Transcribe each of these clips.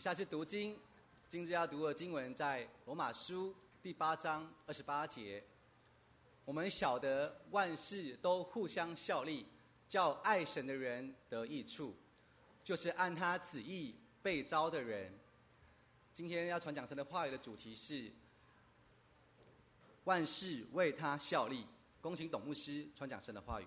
下是读经，今日要读的经文在罗马书第8章28节。我们晓得万事都互相效力，叫爱神的人得益处，就是按他旨意被召的人。今天要传讲神的话语的主题是万事为他效力。恭请董牧师传讲神的话语。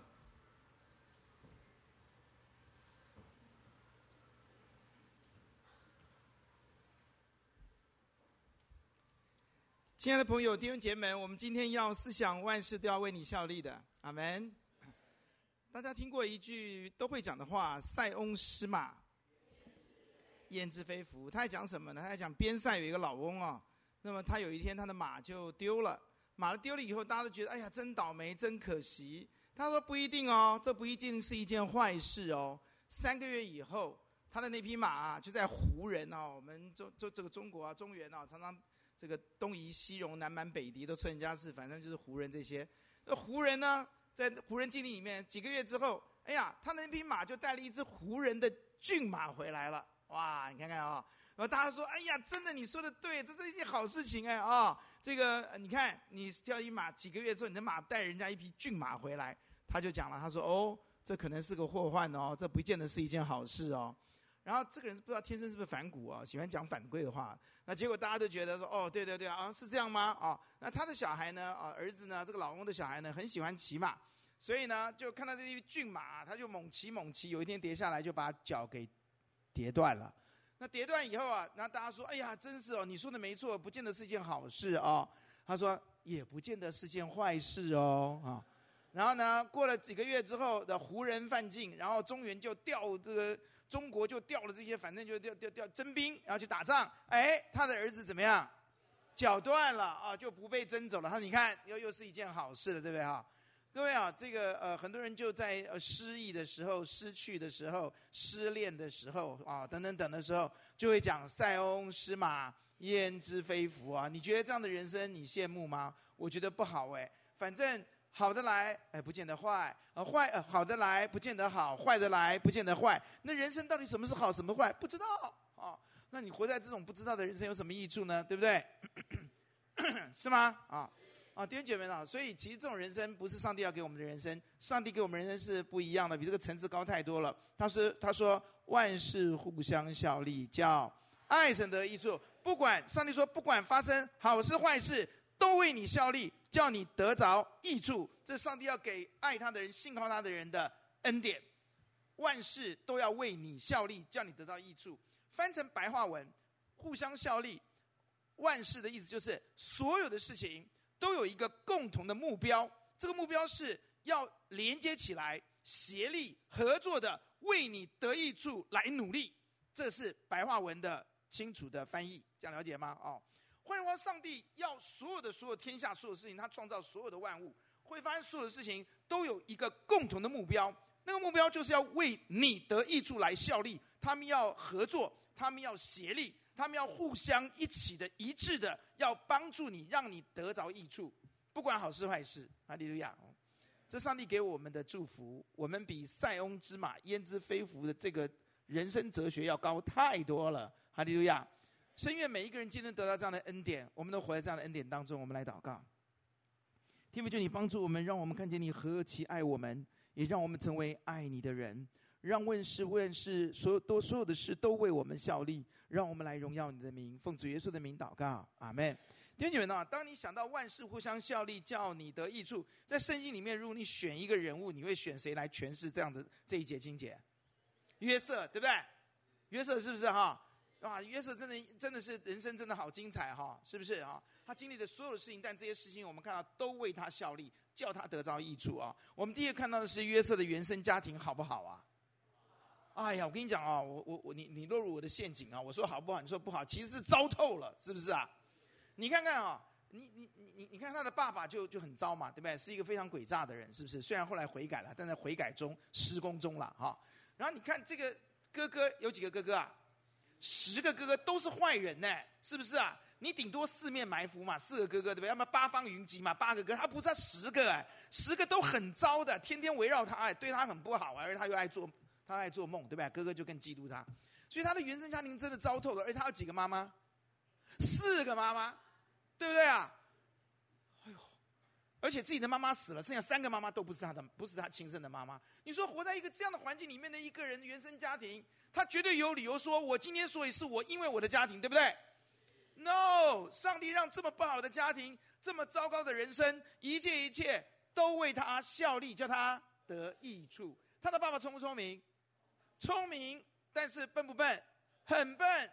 亲爱的朋友、弟兄姐妹，我们今天要思想万事都要为你效力的，阿们。大家听过一句都会讲的话：塞翁失马，焉知非福。他在讲什么呢？他在讲边塞有一个老翁啊，那么他有一天他的马就丢了，马丢了以后，大家都觉得哎呀，真倒霉，真可惜。他说不一定哦，这不一定是一件坏事哦。3个月以后，他的那匹马啊，就在胡人啊，我们这个中国啊，中原啊，常常这个东夷西戎南蛮北狄都称人家是，反正就是胡人这些。胡人呢，在胡人境地里面几个月之后，哎呀，他那匹马就带了一只胡人的骏马回来了。哇，你看看啊，然后大家说，哎呀，真的你说的对，这是一件好事情哎啊，这个你看你挑一马几个月之后，你的马带人家一匹骏马回来，他就讲了，他说哦，这可能是个祸患哦，这不见得是一件好事哦。然后这个人是不知道天生是不是反骨啊，喜欢讲反规的话。那结果大家都觉得说，哦，对对对啊，是这样吗？啊，那他的小孩呢？啊，儿子呢？这个老公的小孩呢，很喜欢骑马，所以呢，就看到这匹骏马，他就猛骑猛骑，有一天跌下来就把脚给跌断了。那跌断以后啊，然后大家说，哎呀，真是哦，你说的没错，不见得是一件好事哦。他说，也不见得是件坏事哦，啊。然后呢，过了几个月之后的胡人犯境，然后中原就调这个中国就调了这些，反正就调征兵，然后去打仗。哎，他的儿子怎么样？脚断了啊，就不被征走了。他说你看，又是一件好事了，对不对哈？各位啊，这个很多人就在失意的时候、失去的时候、失恋的时候啊，等等等的时候，就会讲塞翁失马，焉知非福啊。你觉得这样的人生你羡慕吗？我觉得不好哎，反正。好的来，哎，不见得坏；好的来，不见得好；坏的来，不见得坏。那人生到底什么是好，什么坏，不知道啊？那你活在这种不知道的人生有什么益处呢？对不对？是吗？弟兄姐妹啊，所以其实这种人生不是上帝要给我们的人生，上帝给我们人生是不一样的，比这个层次高太多了。他说万事互相效力，叫爱神得益处。上帝说不管发生好事坏事，都为你效力，叫你得着益处。这上帝要给爱他的人、信靠他的人的恩典。万事都要为你效力，叫你得到益处。翻成白话文，互相效力，万事的意思就是所有的事情都有一个共同的目标，这个目标是要连接起来，协力合作的为你得益处来努力。这是白话文的清楚的翻译，这样了解吗？换句话说，上帝要所有天下所有事情，他创造所有的万物，会发生所有的事情都有一个共同的目标，那个目标就是要为你得益处来效力。他们要合作，他们要协力，他们要互相一起的、一致的，要帮助你，让你得着益处，不管好事坏事。哈利路亚！这上帝给我们的祝福，我们比塞翁之马焉知非福的这个人生哲学要高太多了。哈利路亚！深愿每一个人今天得到这样的恩典，我们都活在这样的恩典当中。我们来祷告，天父，求你帮助我们，让我们看见你何其爱我们，也让我们成为爱你的人，让万事所有的事都为我们效力，让我们来荣耀你的名。奉主耶稣的名祷告，阿们。弟兄姐妹啊，当你想到万事互相效力，叫你得益处，在圣经里面，如果你选一个人物，你会选谁来诠释这一节经节？约瑟，对不对？约瑟是不是哈？哇，约瑟真的是人生真的好精彩哈，是不是哈？他经历的所有的事情，但这些事情我们看到都为他效力，叫他得着益处啊。我们第一个看到的是约瑟的原生家庭好不好啊？哎呀，我跟你讲啊，你落入我的陷阱啊！我说好不好，你说不好，其实是糟透了，是不是啊？你看看啊，你看他的爸爸就很糟嘛，对不对？是一个非常诡诈的人，是不是？虽然后来悔改了，但在悔改中施工中了哈。然后你看这个哥哥有几个哥哥啊？10个哥哥都是坏人呢，是不是啊？你顶多4面埋伏嘛，4个哥哥对不对？要么8方云集嘛，8个哥，他不是他10个哎，10个都很糟的，天天围绕他，哎，对他很不好，而他又爱做梦，对不对？哥哥就更嫉妒他。 所以他的原生家庭真的糟透了。而且他有几个妈妈？4个妈妈，对不对啊？哎呦，而且自己的妈妈死了，剩下3个妈妈都不是他亲生的妈妈。你说活在一个这样的环境里面的一个人原生家庭，他绝对有理由说，我今天所以是我因为我的家庭，对不对？ No， 上帝让这么不好的家庭，这么糟糕的人生，一切都为他效力，叫他得益处。他的爸爸聪不聪明？聪明，但是笨不笨？很笨。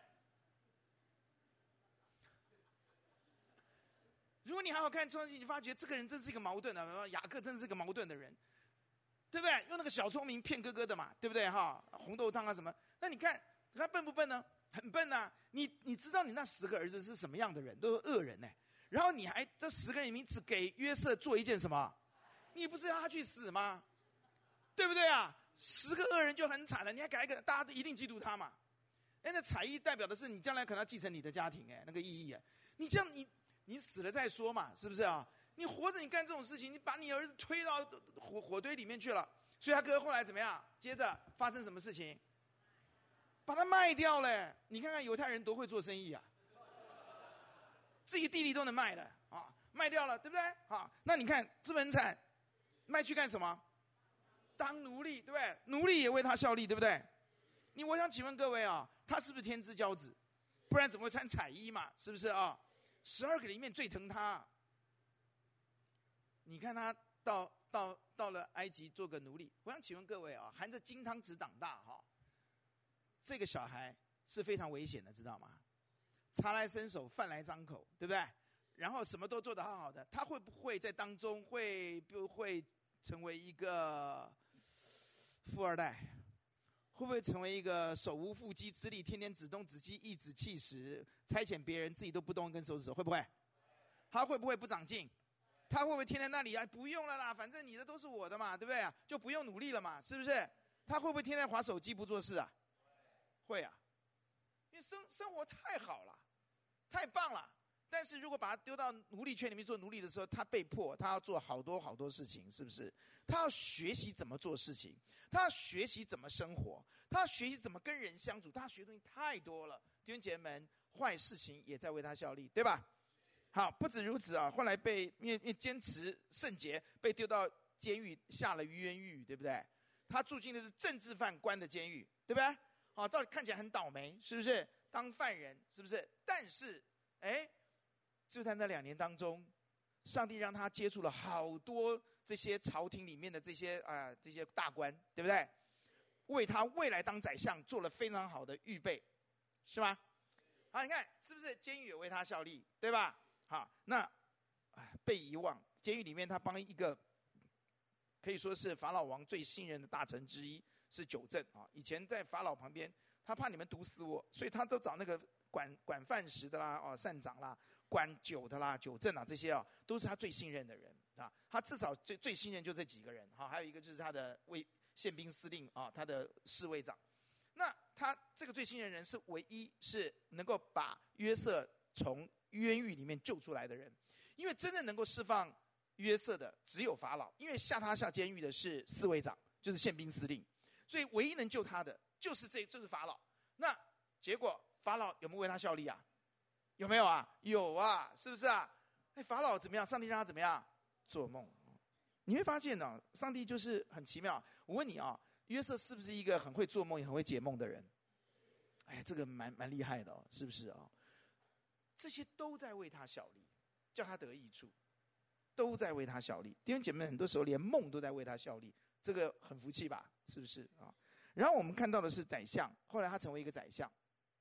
如果你好好看创世纪，你发觉这个人真是一个矛盾的，雅各真是个矛盾的人，对不对？用那个小聪明骗哥哥的嘛，对不对哈？红豆汤啊什么？那你看他笨不笨呢？很笨啊！你知道你那10个儿子是什么样的人？都是恶人呢。然后你还这10个人里面只给约瑟做一件什么？你不是要他去死吗？对不对啊？10个恶人就很惨了，你还改一个，大家都一定嫉妒他嘛。那彩衣代表的是你将来可能要继承你的家庭，那个意义。你这样你死了再说嘛，是不是啊？你活着你干这种事情，你把你儿子推到火堆里面去了。所以他哥后来怎么样？接着发生什么事情？把他卖掉了。你看看犹太人多会做生意啊，自己弟弟都能卖了啊，卖掉了，对不对啊？那你看是不是很惨？卖去干什么？当奴隶，对不对？奴隶也为他效力，对不对？我想请问各位啊，他是不是天之骄子？不然怎么会穿彩衣嘛？是不是啊？12个里面最疼他。你看他到了埃及做个奴隶。我想请问各位啊，含着金汤匙长大哈。这个小孩是非常危险的，知道吗？茶来伸手，饭来张口，对不对？然后什么都做得好好的，他会不会在当中会不会成为一个富二代？会不会成为一个手无缚鸡之力，天天指东指西，颐指气使，差遣别人，自己都不动一根手指头？会不会？他会不会不长进？他会不会天天那里不用了啦，反正你的都是我的嘛，对不对啊？就不用努力了嘛，是不是？他会不会天天滑手机不做事啊？会啊，因为生活太好了，太棒了。但是如果把他丢到奴隶圈里面做奴隶的时候，他被迫他要做好多事情，是不是？他要学习怎么做事情，他要学习怎么生活，他要学习怎么跟人相处，他要学的东西太多了。弟兄姐妹们，坏事情也在为他效力，对吧？好，不止如此啊，后来因为坚持圣洁，被丢到监狱，下了冤狱，对不对？他住进的是政治犯关的监狱，对不对？好，到底看起来很倒霉，是不是？当犯人，是不是？但是，就在那2年当中，上帝让他接触了好多这些朝廷里面的这些大官，对不对？为他未来当宰相做了非常好的预备，是吗？好，你看是不是？监狱也为他效力，对吧？好，那被遗忘，监狱里面他帮一个可以说是法老王最信任的大臣之一。是九正啊，以前在法老旁边，他怕你们毒死我，所以他都找那个管饭食的啦，膳长啦，管酒的啦，九正啊这些都是他最信任的人啊。他至少最信任就这几个人哈，还有一个就是他的宪兵司令啊，他的侍卫长。那他这个最信任人是唯一是能够把约瑟从冤狱里面救出来的人，因为真正能够释放约瑟的只有法老，因为下监狱的是侍卫长，就是宪兵司令。所以唯一能救他的就是法老。那结果法老有没有为他效力啊？有没有啊？有啊，是不是啊？法老怎么样？上帝让他怎么样？做梦。你会发现呢，上帝就是很奇妙。我问你啊，约瑟是不是一个很会做梦也很会解梦的人？这个蛮厉害的哦，是不是啊？这些都在为他效力，叫他得益处，都在为他效力。弟兄姐妹，很多时候连梦都在为他效力。这个很服气吧，是不是啊？然后我们看到的是宰相，后来他成为一个宰相，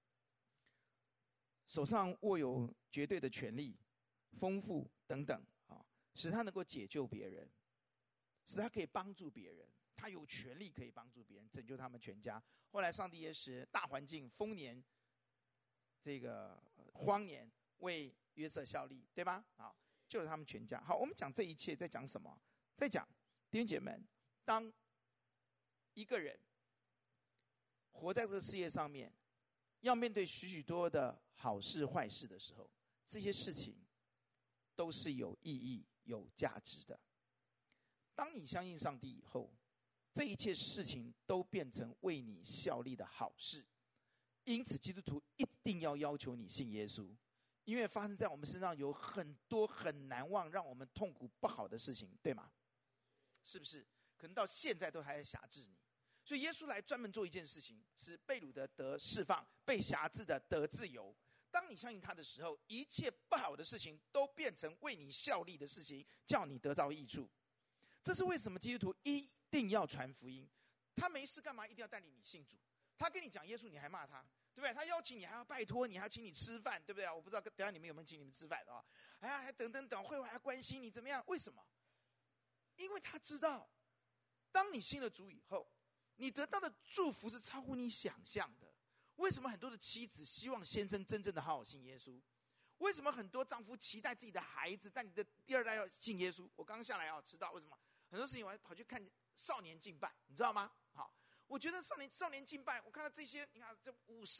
手上握有绝对的权力、丰富等等啊，使他能够解救别人，使他可以帮助别人，他有权利可以帮助别人，拯救他们全家。后来上帝也使大环境丰年，这个荒年为约瑟效力，对吧？好，救了他们全家。好，我们讲这一切在讲什么？在讲弟兄姐妹们。当一个人活在这个世界上面，要面对许多的好事坏事的时候，这些事情都是有意义、有价值的。当你相信上帝以后，这一切事情都变成为你效力的好事， 因此基督徒一定要求你信耶稣，因为发生在我们身上有很多很难忘让我们痛苦不好的事情，对吗？是不是？可能到现在都还在辖制你。所以耶稣来专门做一件事情，使被掳的得释放，被辖制的得自由。当你相信他的时候，一切不好的事情都变成为你效力的事情，叫你得着益处。这是为什么基督徒一定要传福音。他没事干嘛一定要带领你信主？他跟你讲耶稣，你还骂他，对不对？他邀请你还要拜托你，还要请你吃饭，对不对？我不知道等一下你们有没有请你们吃饭啊？哎呀，还等，会还要关心你怎么样？为什么？因为他知道，当你信了主以后，你得到的祝福是超乎你想象的。为什么很多的妻子希望先生真正的好好信耶稣？为什么很多丈夫期待自己的孩子，但你的第二代要信耶稣？我刚刚下来知道为什么很多事情我还跑去看少年敬拜，你知道吗？好，我觉得少年敬拜，我看到这些，你看这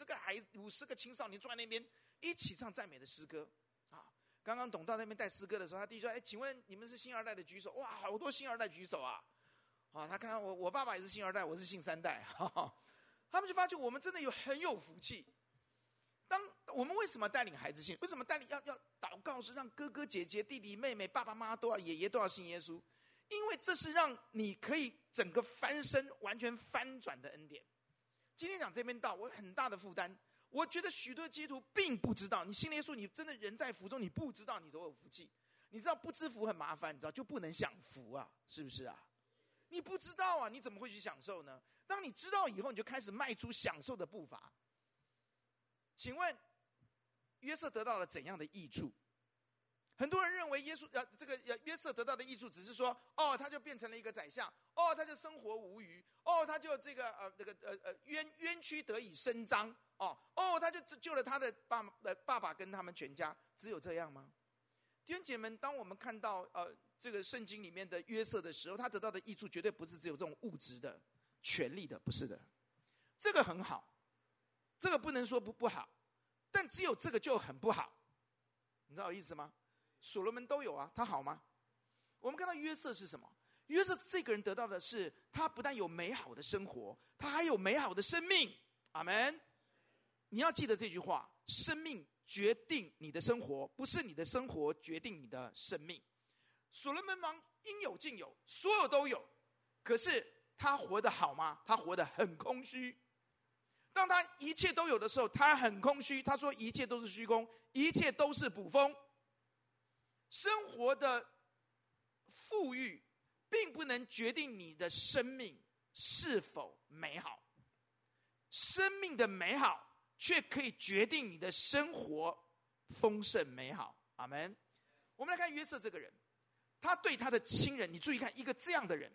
50个青少年坐在那边一起唱赞美的诗歌啊。刚刚董到那边带诗歌的时候，他弟弟说：“请问你们是新二代的举手？”哇，好多新二代举手啊！啊，他看到我爸爸也是新二代，我是新三代，他们就发觉我们真的很有福气。当我们为什么带领孩子信？为什么带领要祷告是让哥哥姐姐、弟弟妹妹、爸爸妈妈都要、爷爷都要信耶稣？因为这是让你可以整个翻身、完全翻转的恩典。今天讲这边道，我有很大的负担。我觉得许多基督徒并不知道，你信耶稣，你真的人在福中，你不知道你都有福气。你知道不知福很麻烦，你知道就不能享福啊，是不是啊？你不知道啊，你怎么会去享受呢？当你知道以后，你就开始迈出享受的步伐。请问，约瑟得到了怎样的益处？很多人认为约瑟得到的益处只是说，他就变成了一个宰相，他就生活无虞，他就冤屈得以伸张，他就救了他的爸爸跟他们全家，只有这样吗？弟兄姐妹们，当我们看到这个圣经里面的约瑟的时候，他得到的益处绝对不是只有这种物质的、权力的，不是的。这个很好，这个不能说不好，但只有这个就很不好，你知道我意思吗？所罗门都有啊，他好吗？我们看到约瑟是什么？约瑟这个人得到的是，他不但有美好的生活，他还有美好的生命。阿们。你要记得这句话：生命决定你的生活，不是你的生活决定你的生命。所罗门王应有尽有，所有都有，可是他活得好吗？他活得很空虚。当他一切都有的时候，他很空虚。他说一切都是虚空，一切都是捕风。生活的富裕并不能决定你的生命是否美好，生命的美好却可以决定你的生活丰盛美好。阿们。我们来看约瑟这个人，他对他的亲人，你注意看，一个这样的人，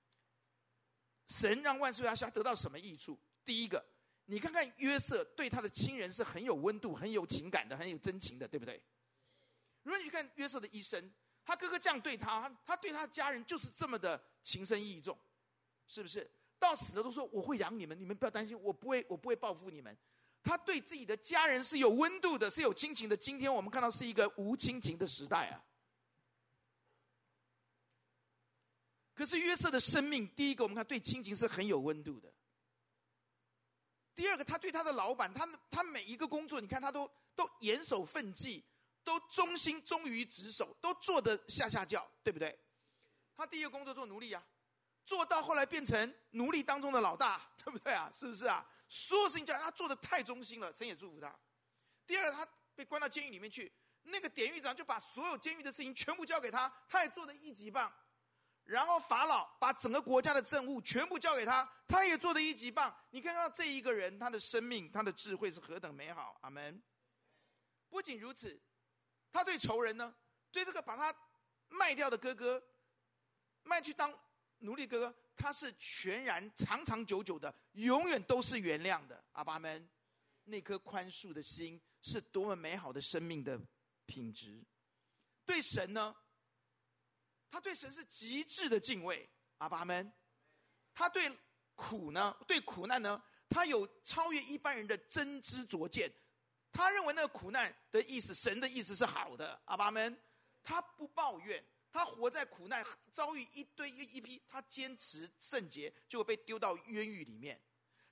神让万事为他效，得到什么益处？第一个，你看看约瑟对他的亲人是很有温度、很有情感的、很有真情的，对不对？如果你去看约瑟的一生，他哥哥这样对他，他对他的家人就是这么的情深义重，是不是？到死了都说我会养你们，你们不要担心，我不会报复你们。他对自己的家人是有温度的，是有亲情的。今天我们看到是一个无亲情的时代啊。可是约瑟的生命，第一个我们看对亲情是很有温度的。第二个，他对他的老板，他每一个工作，你看他都严守分际，都忠于职守，都做得下叫，对不对？他第一个工作做奴隶啊，做到后来变成奴隶当中的老大，对不对啊？是不是啊？所有事情叫他做得太忠心了，神也祝福他。第二，他被关到监狱里面去，那个典狱长就把所有监狱的事情全部交给他，他也做得一级棒。然后法老把整个国家的政务全部交给他，他也做得一级棒。你看到这一个人，他的生命，他的智慧是何等美好。阿们。不仅如此，他对仇人呢，对这个把他卖掉的哥哥，卖去当奴隶哥哥，他是全然长长久久的，永远都是原谅的。阿爸们，那颗宽恕的心是多么美好的生命的品质。对神呢，他对神是极致的敬畏。阿爸们，他对苦难呢，他有超越一般人的真知灼见。他认为那个苦难的意思，神的意思是好的。阿爸们，他不抱怨，他活在苦难，遭遇一批，他坚持圣洁，就会被丢到冤狱里面。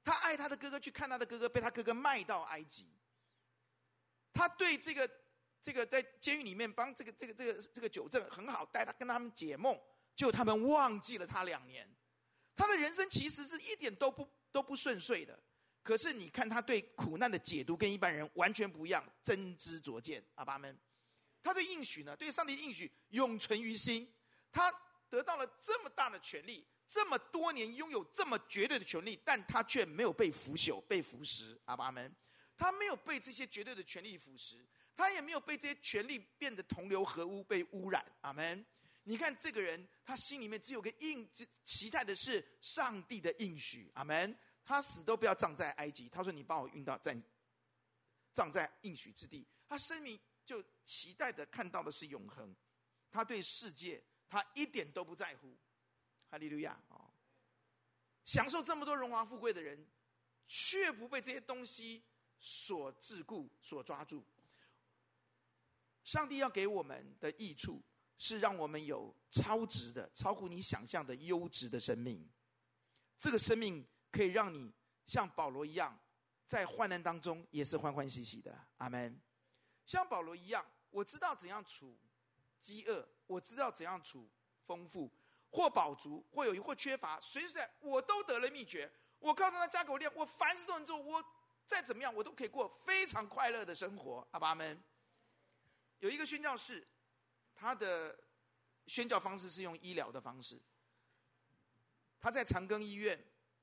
他爱他的哥哥，去看他的哥哥被他哥哥卖到埃及。他对这个在监狱里面帮这个酒政很好，带他跟他们解梦，结果他们忘记了他2年。他的人生其实是一点都不顺遂的。可是你看他对苦难的解读跟一般人完全不一样，真知灼见，阿爸们。他对应许呢，对上帝的应许永存于心。他得到了这么大的权利，这么多年拥有这么绝对的权利，但他却没有被腐朽、被腐蚀，阿爸们。他没有被这些绝对的权利腐蚀，他也没有被这些权利变得同流合污、被污染，阿们。你看这个人，他心里面只有个期待的是上帝的应许，阿们。他死都不要葬在埃及，他说你把我运到葬在应许之地。他生命就期待的看到的是永恒，他对世界他一点都不在乎，哈利路亚。享受这么多荣华富贵的人，却不被这些东西所桎梏、所抓住。上帝要给我们的益处是让我们有超值的、超乎你想象的优质的生命。这个生命可以让你像保罗一样，在患难当中也是欢欢喜喜的，阿们。像保罗一样，我知道怎样处饥饿，我知道怎样处丰富，或饱足，或有余，或缺乏，随时在我都得了秘诀。我告诉他加给我力量，我凡事都能做，我再怎么样我都可以过非常快乐的生活，阿爸们。有一个宣教士，他的宣教方式是用医疗的方式。他在长庚医院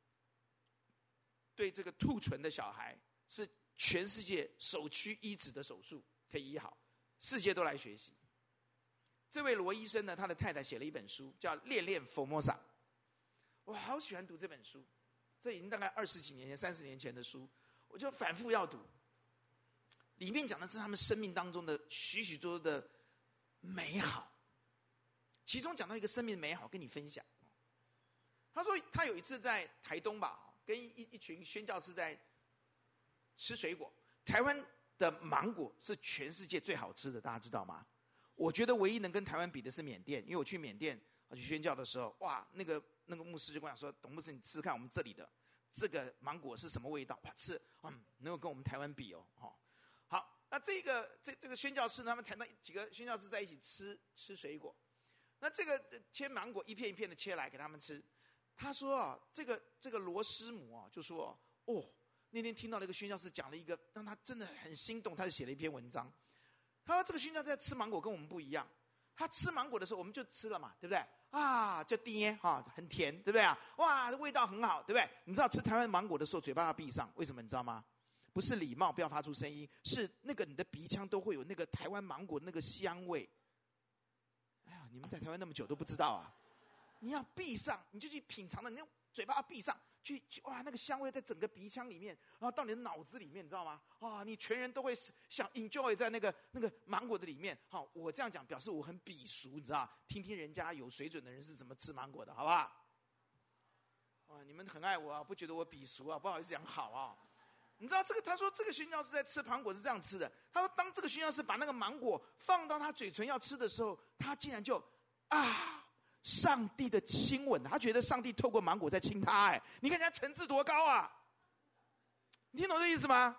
对这个兔唇的小孩是全世界首屈一指的手术，可以医好，世界都来学习。这位罗医生呢，他的太太写了一本书叫《恋恋佛摩萨》，我好喜欢读这本书，这已经大概20几年前、30年前的书，我就反复要读。里面讲的是他们生命当中的许许多多的美好，其中讲到一个生命的美好，跟你分享。他说他有一次在台东吧，跟一群宣教士在吃水果。台湾的芒果是全世界最好吃的，大家知道吗？我觉得唯一能跟台湾比的是缅甸，因为我去缅甸去宣教的时候，哇，那个牧师就跟我讲说，董牧师，你吃吃看我们这里的这个芒果是什么味道？哇，吃，能够跟我们台湾比哦。好，那这个宣教士他们谈到几个宣教士在一起吃水果，那这个切芒果一片一片的切来给他们吃。他说啊，这个罗师母啊，就说那天听到了一个宣教士讲了一个让他真的很心动，他就写了一篇文章。他说这个宣教士在吃芒果跟我们不一样，他吃芒果的时候我们就吃了嘛，对不对啊？就甜很甜，对不对啊？哇，味道很好，对不对？你知道吃台湾芒果的时候嘴巴要闭上，为什么你知道吗？不是礼貌不要发出声音，是那个你的鼻腔都会有那个台湾芒果那个香味。哎呀，你们在台湾那么久都不知道啊！你要闭上，你就去品尝的，你嘴巴要闭上，去哇，那个香味在整个鼻腔里面，然后到你的脑子里面，你知道吗？你全人都会想 enjoy 在那个芒果的里面。好，我这样讲表示我很鄙俗，你知道？听听人家有水准的人是怎么吃芒果的，好不好？你们很爱我啊，不觉得我鄙俗啊？不好意思讲好啊。你知道这个？他说这个宣教士在吃芒果是这样吃的。他说，当这个宣教士把那个芒果放到他嘴唇要吃的时候，他竟然就上帝的亲吻，他觉得上帝透过芒果在亲他。你看人家层次多高啊！你听懂这意思吗？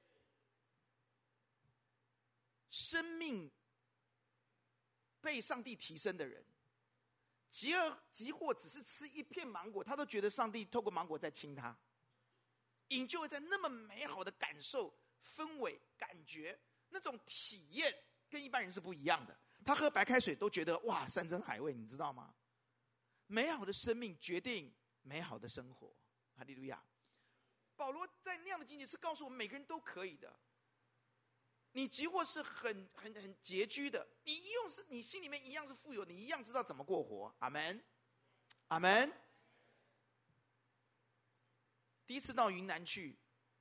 生命被上帝提升的人，即或只是吃一片芒果，他都觉得上帝透过芒果在亲他。enjoy在那么美好的感受、氛围、感觉，那种体验跟一般人是不一样的。他喝白开水都觉得哇，山珍海味，你知道吗？美好的生命决定美好的生活，哈利路亚。保罗在那样的境界是告诉我们，每个人都可以的。你即或是很拮据的，你心里面一样是富有，你一样知道怎么过活。阿们，阿们。第一次到云南去，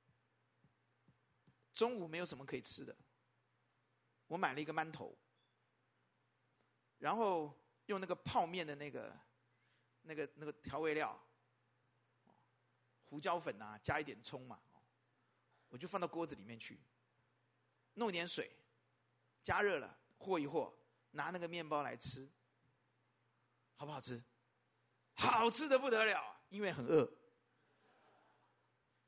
中午没有什么可以吃的，我买了一个馒头，然后用那个泡面的那个调味料，胡椒粉啊，加一点葱嘛，我就放到锅子里面去，弄点水，加热了，和一和，拿那个面包来吃，好不好吃？好吃的不得了，因为很饿。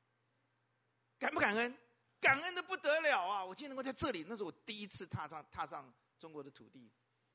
感不感恩？感恩的不得了啊！我今天能够在这里，那是我第一次踏上中国的土地，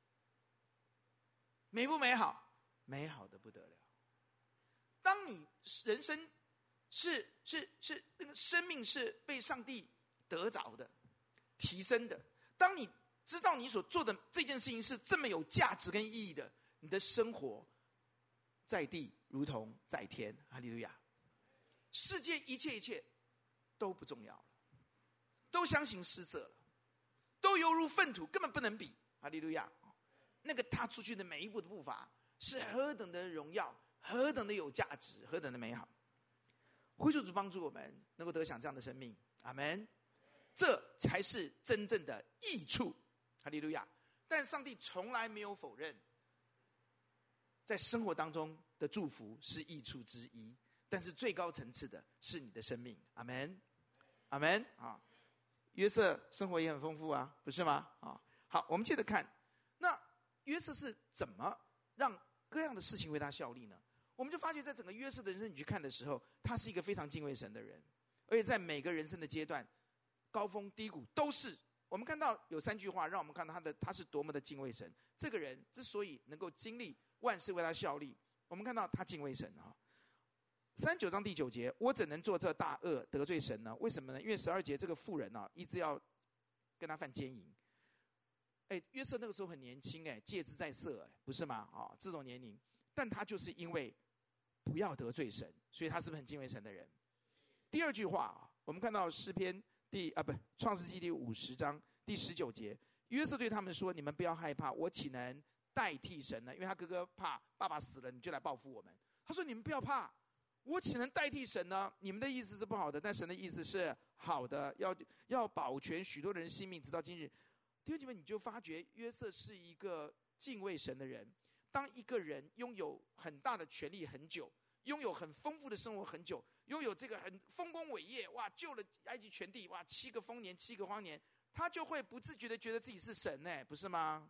美不美好？美好的不得了。当你人生是那个生命是被上帝得着的、提升的，当你知道你所做的这件事情是这么有价值跟意义的，你的生活在地如同在天，哈利路亚！世界一切都不重要了，都相形失色了，都犹如粪土，根本不能比，哈利路亚！那个踏出去的每一步的步伐，是何等的荣耀，何等的有价值，何等的美好！呼求主帮助我们能够得享这样的生命，阿们。这才是真正的益处，哈利路亚！但上帝从来没有否认，在生活当中的祝福是益处之一，但是最高层次的是你的生命，阿们，阿们啊！约瑟生活也很丰富啊，不是吗？啊，好，我们接着看，那约瑟是怎么让各样的事情为他效力呢？我们就发觉，在整个约瑟的人生你去看的时候，他是一个非常敬畏神的人，而且在每个人生的阶段，高峰低谷都是。我们看到有3句话，让我们看到他是多么的敬畏神。这个人之所以能够经历万事为他效力，我们看到他敬畏神啊。39章第9节，我怎能做这大恶得罪神呢？为什么呢？因为12节这个妇人啊，一直要跟他犯奸淫。约瑟那个时候很年轻，戒之在色，不是吗？这种年龄，但他就是因为不要得罪神，所以他是不是很敬畏神的人？第2句话，我们看到诗篇创世纪第50章第19节，约瑟对他们说：“你们不要害怕，我岂能代替神呢？”因为他哥哥怕爸爸死了，你就来报复我们。他说：“你们不要怕，我岂能代替神呢？你们的意思是不好的，但神的意思是好的，要保全许多人性命，直到今日。”弟兄姐妹，你就发觉约瑟是一个敬畏神的人。当一个人拥有很大的权力很久，拥有很丰富的生活很久，拥有这个很丰功伟业，哇，救了埃及全地，哇，7个丰年7个荒年，他就会不自觉的觉得自己是神，不是吗？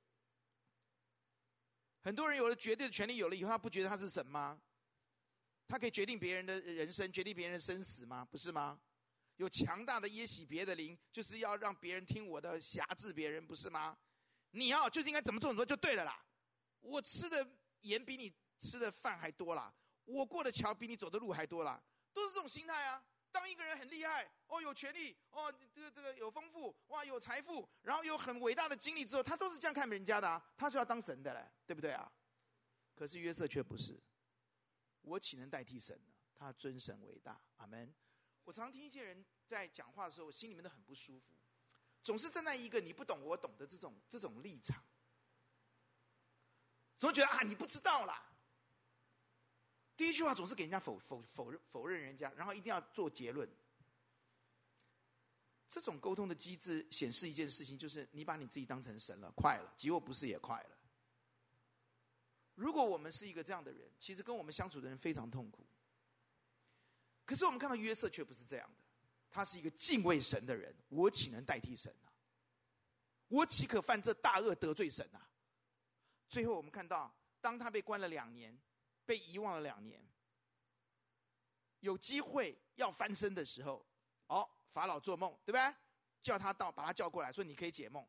很多人有了绝对的权利，有了以后，他不觉得他是神吗？他可以决定别人的人生，决定别人的生死吗？不是吗？有强大的耶洗别的灵，就是要让别人听我的，辖制别人，不是吗？你就是应该怎么做就对了啦。我吃的盐比你吃的饭还多啦，我过的桥比你走的路还多啦，都是这种心态啊。当一个人很厉害，有权利，这个有丰富，哇，有财富，然后有很伟大的经历之后，他都是这样看人家的啊，他是要当神的嘞，对不对啊？可是约瑟却不是，我岂能代替神呢？他尊神为大，阿们。我常听一些人在讲话的时候，我心里面都很不舒服，总是站在一个你不懂我懂的这种立场，总觉得你不知道啦。第一句话总是给人家否认人家，然后一定要做结论。这种沟通的机制显示一件事情，就是你把你自己当成神了，快了，结果不是也快了。如果我们是一个这样的人，其实跟我们相处的人非常痛苦。可是我们看到约瑟却不是这样的，他是一个敬畏神的人，我岂能代替神啊？我岂可犯这大恶得罪神啊？最后我们看到，当他被关了2年，被遗忘了2年，有机会要翻身的时候，法老做梦，对不对？叫他把他叫过来，说你可以解梦。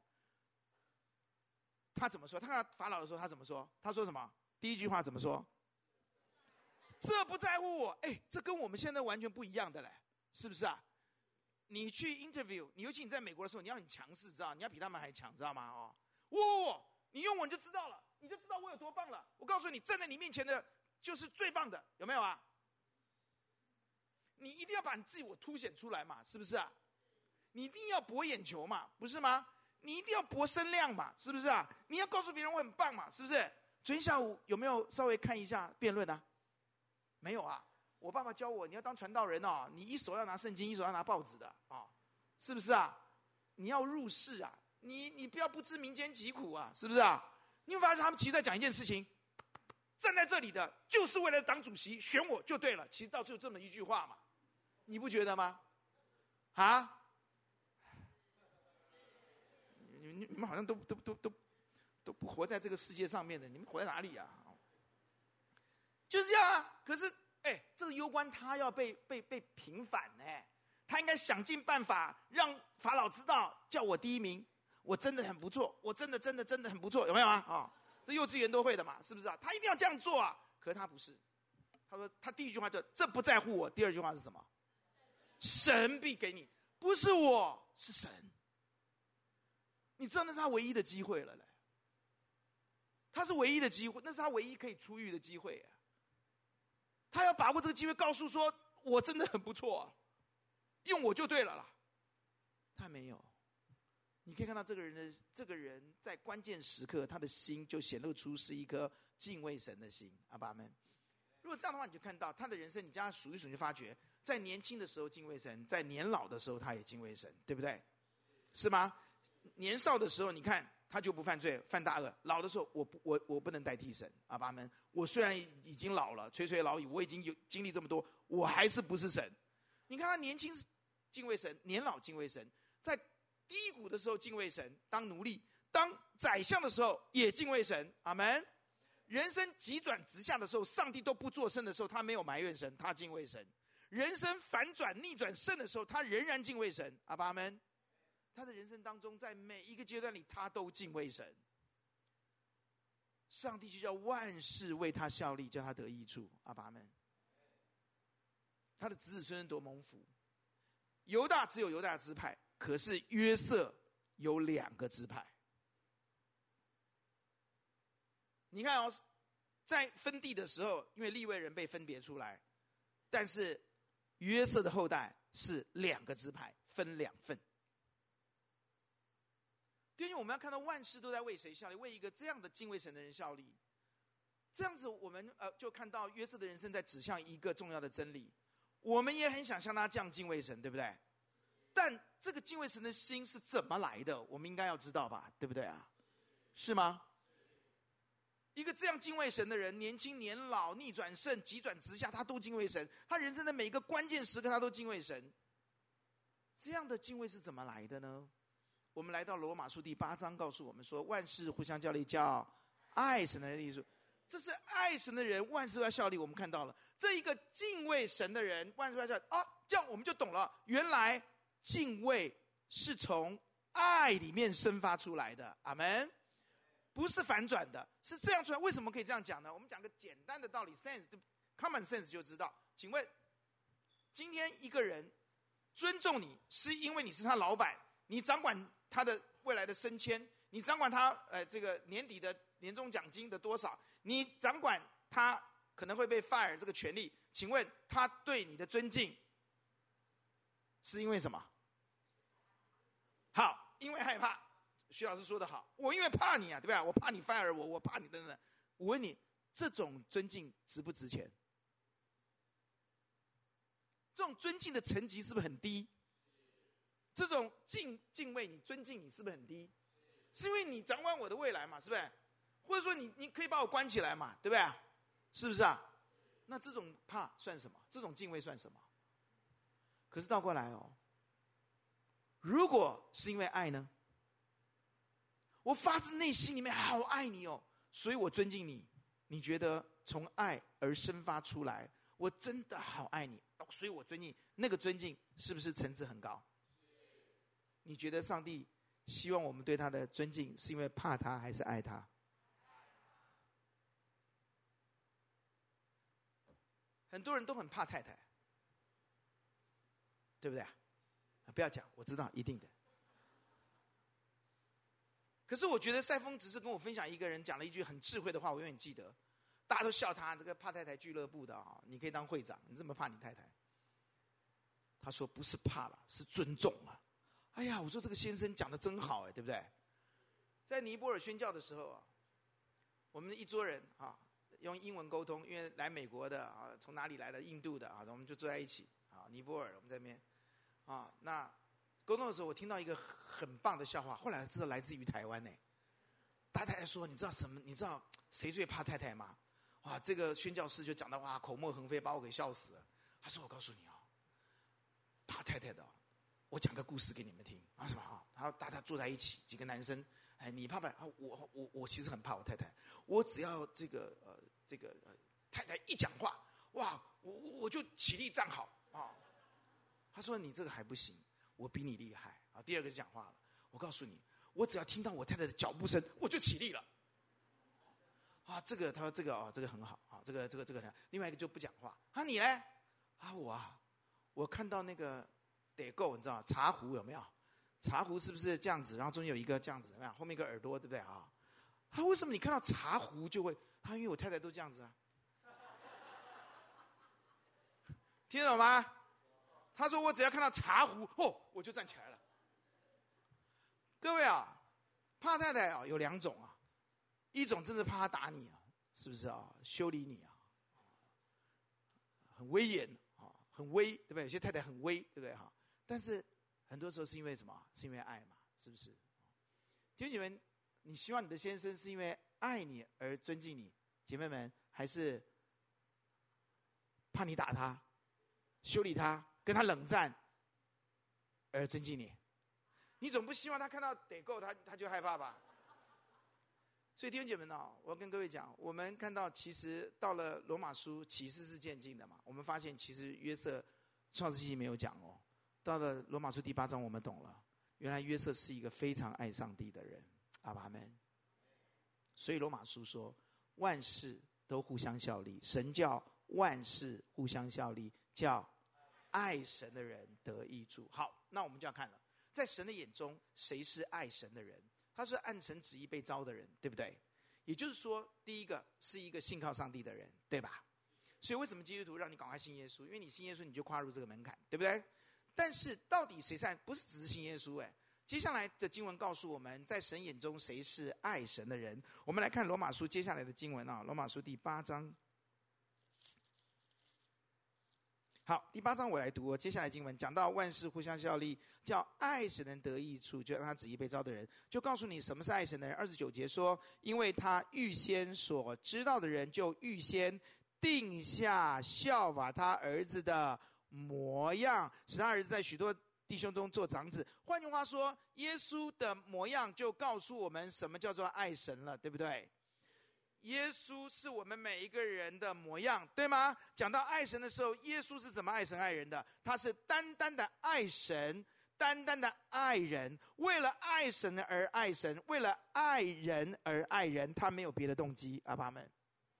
他怎么说？他看到法老的时候，他怎么说？他说什么？第一句话怎么说？这不在乎我，这跟我们现在完全不一样的嘞，是不是啊？你去 interview， 尤其你在美国的时候，你要很强势，知道？你要比他们还强，知道吗？你用我你就知道了，你就知道我有多棒了。我告诉你，站在你面前的就是最棒的，有没有啊？你一定要把你自己凸显出来嘛，是不是啊？你一定要博眼球嘛，不是吗？你一定要博声量嘛，是不是啊？你要告诉别人我很棒嘛，是不是？昨天下午有没有稍微看一下辩论啊？没有啊。我爸爸教我，你要当传道人你一手要拿圣经，一手要拿报纸的是不是啊？你要入世啊，你不要不知民间疾苦啊，是不是啊？你会发现他们其实在讲一件事情，站在这里的就是为了当主席，选我就对了。其实到最后这么一句话嘛，你不觉得吗？你们好像都不活在这个世界上面的，你们活在哪里啊？就是这样啊。可是这个攸关他要被平反他应该想尽办法让法老知道，叫我第一名，我真的很不错，我真的很不错，有没有啊？这幼稚园都会的嘛，是不是啊？他一定要这样做啊。可是他不是，他说他第一句话就这不在乎我，第二句话是什么？神必给你，不是我，是神。你知道那是他唯一的机会了嘞，他是唯一的机会，那是他唯一可以出狱的机会啊。他要把握这个机会，告诉说我真的很不错啊，用我就对了啦。他没有。你可以看到这个人在关键时刻，他的心就显露出是一颗敬畏神的心。阿爸们，如果这样的话，你就看到他的人生，你将他数一数，你就发觉，在年轻的时候敬畏神，在年老的时候他也敬畏神，对不对？是吗？年少的时候，你看他就不犯罪，犯大恶；老的时候，我不能代替神。阿爸们，我虽然已经老了，垂垂老矣，我已经有经历这么多，我还是不是神。你看他年轻敬畏神，年老敬畏神，在低谷的时候敬畏神，当奴隶；当宰相的时候也敬畏神。阿们。人生急转直下的时候，上帝都不作声的时候，他没有埋怨神，他敬畏神；人生反转逆转胜的时候，他仍然敬畏神。阿爸们，他的人生当中，在每一个阶段里，他都敬畏神。上帝就叫万事为他效力，叫他得益处。阿爸们，他的子子孙孙多蒙福。犹大只有犹大支派，可是约瑟有2个支派。你看哦，在分地的时候，因为利未人被分别出来，但是约瑟的后代是2个支派，分2份。因为我们要看到万事都在为谁效力，为一个这样的敬畏神的人效力。这样子，我们就看到约瑟的人生在指向一个重要的真理。我们也很想像他这样敬畏神，对不对？但这个敬畏神的心是怎么来的？我们应该要知道吧，对不对啊？是吗？一个这样敬畏神的人，年轻年老，逆转胜，急转直下，他都敬畏神。他人生的每一个关键时刻，他都敬畏神。这样的敬畏是怎么来的呢？我们来到罗马书第8章，告诉我们说，万事互相效力，叫爱神的人立住。这是爱神的人，万事要效力。我们看到了这一个敬畏神的人，万事要效力啊，这样我们就懂了，原来敬畏是从爱里面生发出来的。阿们。不是反转的，是这样出来。为什么可以这样讲呢？我们讲个简单的道理 ，common sense 就知道。请问，今天一个人尊重你，是因为你是他老板，你掌管他的未来的升迁，你掌管他这个年底的年终奖金的多少，你掌管他可能会被 fire 这个权利。请问他对你的尊敬是因为什么？好，因为害怕。徐老师说得好，我因为怕你啊，对吧？我怕你 fire 我，我怕你等等。我问你，这种尊敬值不值钱？这种尊敬的层级是不是很低？这种敬畏你、尊敬你是不是很低？是因为你掌管我的未来嘛，是不是？或者说你可以把我关起来嘛，对不对？是不是啊？那这种怕算什么？这种敬畏算什么？可是倒过来哦，如果是因为爱呢？我发自内心里面好爱你哦，所以我尊敬你。你觉得从爱而生发出来，我真的好爱你，所以我尊敬。那个尊敬是不是层次很高？你觉得上帝希望我们对他的尊敬是因为怕他还是爱他？很多人都很怕太太，对不对啊？不要讲，我知道一定的。可是我觉得赛峰只是跟我分享一个人讲了一句很智慧的话，我永远记得。大家都笑他这个怕太太俱乐部的啊，你可以当会长，你这么怕你太太？他说不是怕了，是尊重啊。哎呀，我说这个先生讲的真好哎，对不对？在尼泊尔宣教的时候啊，我们一桌人啊用英文沟通，因为来美国的啊，从哪里来的？印度的啊，我们就坐在一起啊，尼泊尔我们在那边啊，那。沟通的时候，我听到一个很棒的笑话，后来知道来自于台湾呢。太太说：“你知道什么？你知道谁最怕太太吗？”哇，这个宣教士就讲到哇，口沫横飞，把我给笑死了。他说：“我告诉你哦，怕太太的，我讲个故事给你们听。”啊什么啊？他大家坐在一起，几个男生，哎，你怕不怕？我其实很怕我太太，我只要这个太太一讲话，哇，我就起立站好啊。 他说你这个还不行，我比你厉害啊。第二个就讲话了，我告诉你，我只要听到我太太的脚步声，我就起立了。啊，这个他说这个啊，这个很好啊，这个另外一个就不讲话。啊，你呢？我看到那个得够，你知道茶壶有没有？茶壶是不是这样子？然后中间有一个这样子，有没有？后面一个耳朵，对不对啊？他为什么你看到茶壶就会？他因为我太太都这样子啊。听得懂吗？他说我只要看到茶壶，我就站起来了。各位啊，怕太太啊有两种啊，一种真的怕他打你啊，是不是啊？修理你啊，很威严啊，很威，对不对？有些太太很威，对不对哈？但是很多时候是因为什么？是因为爱嘛，是不是？弟兄姐妹，你希望你的先生是因为爱你而尊敬你，姐妹们，还是怕你打他？修理他，跟他冷战，而尊敬你，你总不希望他看到得够他就害怕吧？所以弟兄姐妹们我要跟各位讲，我们看到其实到了罗马书，启示是渐进的嘛。我们发现其实约瑟创世纪没有讲到了罗马书第8章，我们懂了，原来约瑟是一个非常爱上帝的人。阿们。所以罗马书说，万事都互相效力，神叫万事互相效力，叫爱神的人得益处。好，那我们就要看了，在神的眼中，谁是爱神的人？他是按神旨意被召的人，对不对？也就是说，第一个是一个信靠上帝的人，对吧？所以为什么基督徒让你赶快信耶稣？因为你信耶稣，你就跨入这个门槛，对不对？但是到底谁是爱？不是只是信耶稣接下来的经文告诉我们，在神眼中谁是爱神的人？我们来看罗马书接下来的经文罗马书第8章。好，第8章我来读接下来经文讲到万事互相效力，叫爱神的人得益处，就让他旨意被召的人，就告诉你什么是爱神的人。29节说，因为他预先所知道的人，就预先定下效法他儿子的模样，使他儿子在许多弟兄中做长子。换句话说，耶稣的模样就告诉我们什么叫做爱神了，对不对？耶稣是我们每一个人的模样，对吗？讲到爱神的时候，耶稣是怎么爱神爱人的？他是单单的爱神，单单的爱人，为了爱神而爱神，为了爱人而爱人，他没有别的动机。阿们。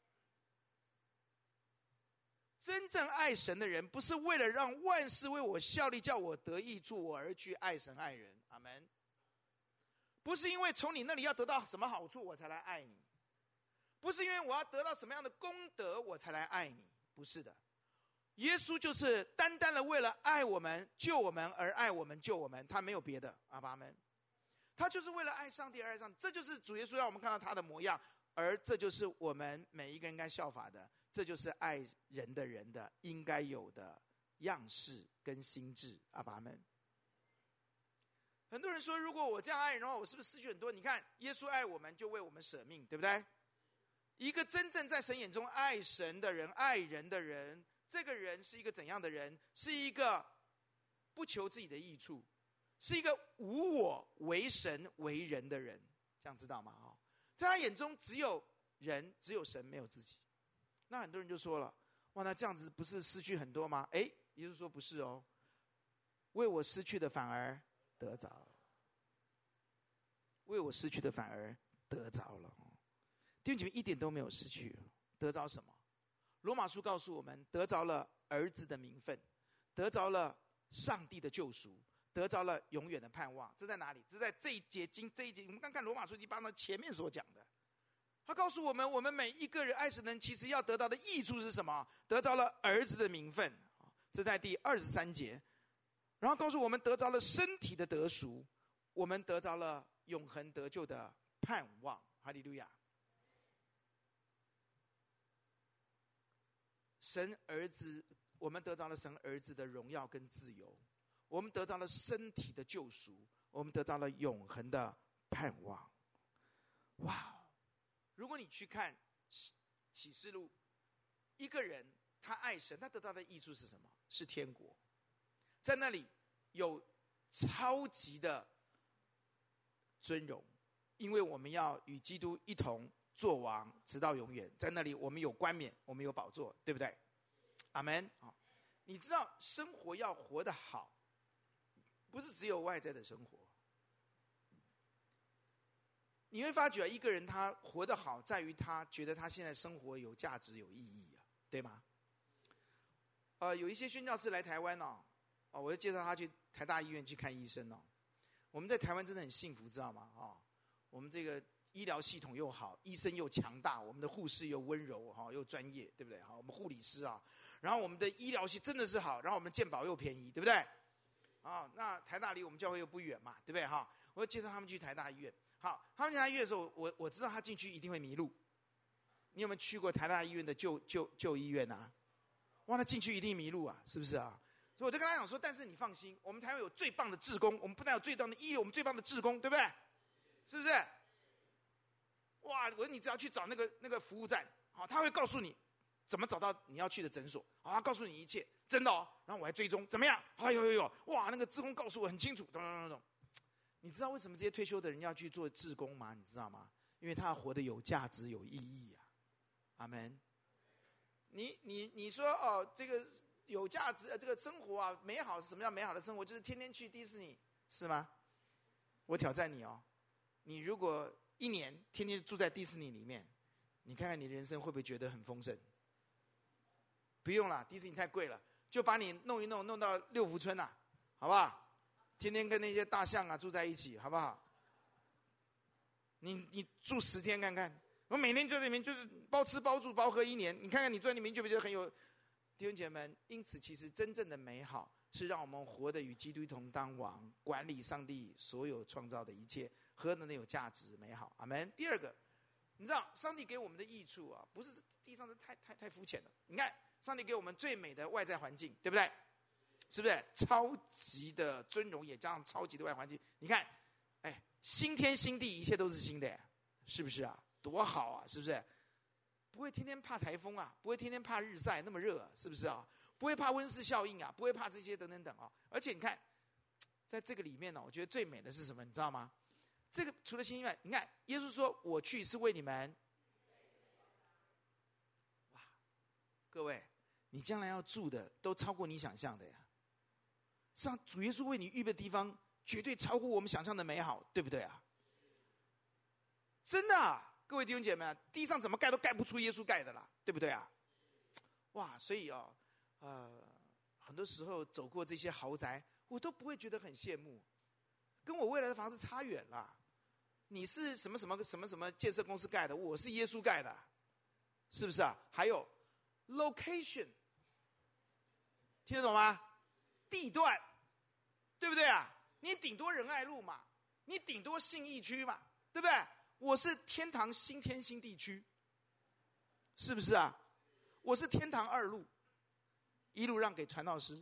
真正爱神的人，不是为了让万事为我效力，叫我得益处，我而去爱神爱人。阿们。不是因为从你那里要得到什么好处，我才来爱你。不是因为我要得到什么样的功德我才来爱你，不是的。耶稣就是单单的为了爱我们、救我们而爱我们、救我们，他没有别的。阿们。他就是为了爱上帝而爱上帝，这就是主耶稣让我们看到他的模样，而这就是我们每一个人应该效法的，这就是爱人的人的应该有的样式跟心智。阿们。很多人说，如果我这样爱人的话，我是不是失去很多？你看，耶稣爱我们，就为我们舍命，对不对？一个真正在神眼中爱神的人、爱人的人，这个人是一个怎样的人？是一个不求自己的益处，是一个无我为神为人的人，这样知道吗？在他眼中只有人，只有神，没有自己。那很多人就说了，哇，那这样子不是失去很多吗？耶稣说不是为我失去的反而得着了，为我失去的反而得着了。弟兄姐妹，一点都没有失去，得着什么？罗马书告诉我们，得着了儿子的名分，得着了上帝的救赎，得着了永远的盼望。这在哪里？这在这一节我们刚看罗马书第8章前面所讲的。他告诉我们，我们每一个人爱神的人，其实要得到的益处是什么？得着了儿子的名分，这在第23节。然后告诉我们，得着了身体的得赎，我们得着了永恒得救的盼望。哈利路亚！神儿子，我们得到了神儿子的荣耀跟自由，我们得到了身体的救赎，我们得到了永恒的盼望。哇！如果你去看启示录，一个人他爱神，他得到的益处是什么？是天国，在那里有超级的尊荣，因为我们要与基督一同做王，直到永远。在那里我们有冠冕，我们有宝座，对不对？阿们。 你知道生活要活得好，不是只有外在的生活。你会发觉一个人他活得好，在于他觉得他现在生活有价值、有意义啊，对吗？有一些宣教士来台湾哦，我就介绍他去台大医院去看医生哦。我们在台湾真的很幸福，知道吗？我们这个医疗系统又好，医生又强大，我们的护士又温柔又专业，对不对？我们护理师啊，然后我们的医疗系真的是好，然后我们健保又便宜，对不对？那台大离我们教会又不远嘛，对不对？我就介绍他们去台大医院。好，他们去台大医院的时候，我知道他进去一定会迷路。你有没有去过台大医院的旧医院啊？哇，那进去一定迷路啊，是不是啊？所以我就跟他讲说，但是你放心，我们台湾有最棒的志工，我们不但有最棒的医疗，我们最棒的志工，对不对？是不是？哇，我说你只要去找那个服务站，他会告诉你怎么找到你要去的诊所，他告诉你一切，真的哦。然后我还追踪，怎么样？有，哇，那个志工告诉我很清楚，懂。你知道为什么这些退休的人要去做志工吗？你知道吗？因为他要活得有价值、有意义啊。阿们。你说这个有价值，这个生活啊，美好是什么叫美好的生活？就是天天去迪士尼，是吗？我挑战你哦，你如果1年天天住在迪士尼里面，你看看你人生会不会觉得很丰盛？不用啦，迪士尼太贵了，就把你弄一弄，弄到六福村啦，好不好？天天跟那些大象啊住在一起，好不好？你住10天看看，我每天在里面就是包吃包住包喝1年，你看看你住在里面觉不觉得很有？弟兄姐妹们，因此其实真正的美好是让我们活得与基督同当王，管理上帝所有创造的一切，何等的有价值美好。阿们。第二个，你知道上帝给我们的益处啊，不是地上的太肤浅了。你看上帝给我们最美的外在环境，对不对？是不是超级的尊荣，也加上超级的外环境？你看，新天新地，一切都是新的，是不是啊？多好啊，是不是？不会天天怕台风啊，不会天天怕日晒那么热，是不是啊？不会怕温室效应啊，不会怕这些等等等啊。而且你看，在这个里面呢，我觉得最美的是什么？你知道吗？这个除了新以外，你看耶稣说：“我去是为你们。”哇，各位，你将来要住的都超过你想象的呀。上主耶稣为你预备的地方，绝对超过我们想象的美好，对不对啊？真的啊，各位弟兄姐妹，地上怎么盖都盖不出耶稣盖的啦，对不对啊？哇，所以很多时候走过这些豪宅，我都不会觉得很羡慕，跟我未来的房子差远了。你是什么建设公司盖的，我是耶稣盖的，是不是啊？还有 location， 听得懂吗？地段，对不对啊？你顶多仁爱路嘛，你顶多信义区嘛，对不对？我是天堂新天新地区，是不是啊？我是天堂2路，一路让给传道师。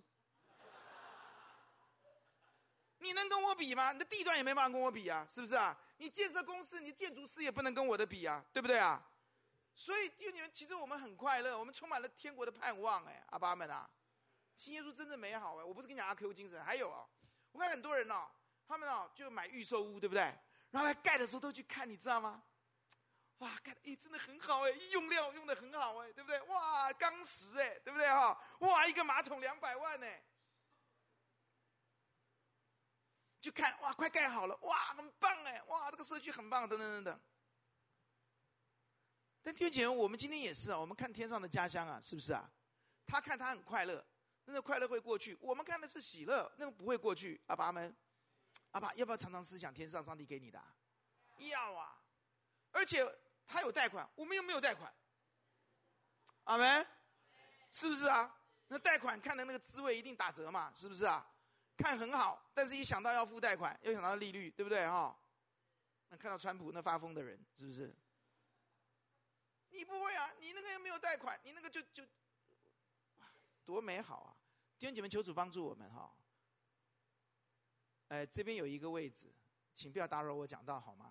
你能跟我比吗？你的地段也没办法跟我比啊，是不是啊？你建设公司，你建筑师也不能跟我的比啊，对不对啊？所以弟兄姐妹，其实我们很快乐，我们充满了天国的盼望，阿爸们啊，信耶稣真的美好，我不是跟你讲阿 Q 精神，还有我看很多人他们就买预售屋，对不对？然后来盖的时候都去看，你知道吗？哇，盖的真的很好用料用的很好对不对？哇，钢石对不对哇，一个马桶200万就看哇，快盖好了，哇，很棒哇，这个社区很棒，等等等等。但弟兄姐妹，我们今天也是我们看天上的家乡是不是啊？他看他很快乐，那个快乐会过去，我们看的是喜乐，那个不会过去。阿爸们，阿爸要不要常常思想天上上帝给你的要啊！而且他有贷款，我们又没有贷款，阿们，是不是啊？那贷款看的那个滋味一定打折嘛，是不是啊？看很好，但是一想到要付贷款，又想到利率，对不对那看到川普那发疯的人，是不是？你不会啊，你那个又没有贷款，你那个就多美好啊！弟兄姐妹，求主帮助我们这边有一个位置，请不要打扰我讲道好吗？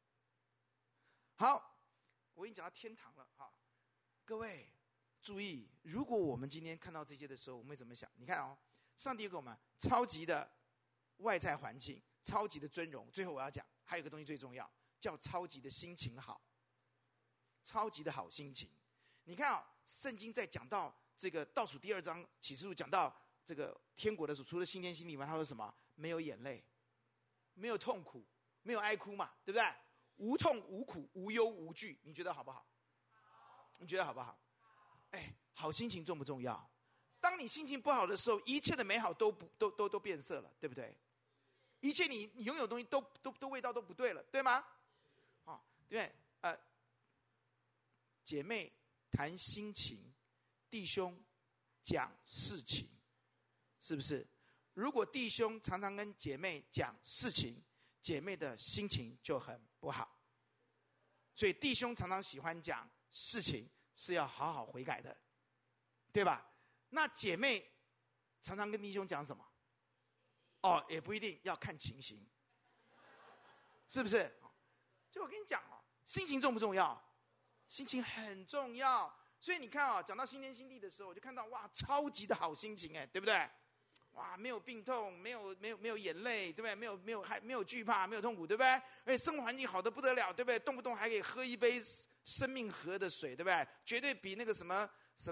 好，我已经讲到天堂了各位注意，如果我们今天看到这些的时候，我们会怎么想？你看上帝给我们超级的外在环境，超级的尊荣。最后我要讲，还有一个东西最重要，叫超级的心情好，超级的好心情。你看圣经在讲到这个倒数第2章启示录讲到这个天国的时候，除了新天新地以外，他说什么？没有眼泪，没有痛苦，没有哀哭嘛，对不对？无痛无苦无忧无惧，你觉得好不好？你觉得好不好？好心情重不重要？当你心情不好的时候，一切的美好都变色了，对不对？一切你拥有的东西都味道都不对了，对吗？对，姐妹谈心情，弟兄讲事情，是不是？如果弟兄常常跟姐妹讲事情，姐妹的心情就很不好。所以弟兄常常喜欢讲事情，是要好好悔改的，对吧？那姐妹常常跟弟兄讲什么？也不一定，要看情形，是不是？就我跟你讲心情重不重要？心情很重要。所以你看讲到新天新地的时候，我就看到哇，超级的好心情对不对？哇，没有病痛，没有眼泪，对不对？没有惧怕，没有痛苦，对不对？而且生活环境好得不得了，对不对？动不动还可以喝一杯生命河的水，对不对？绝对比那个什么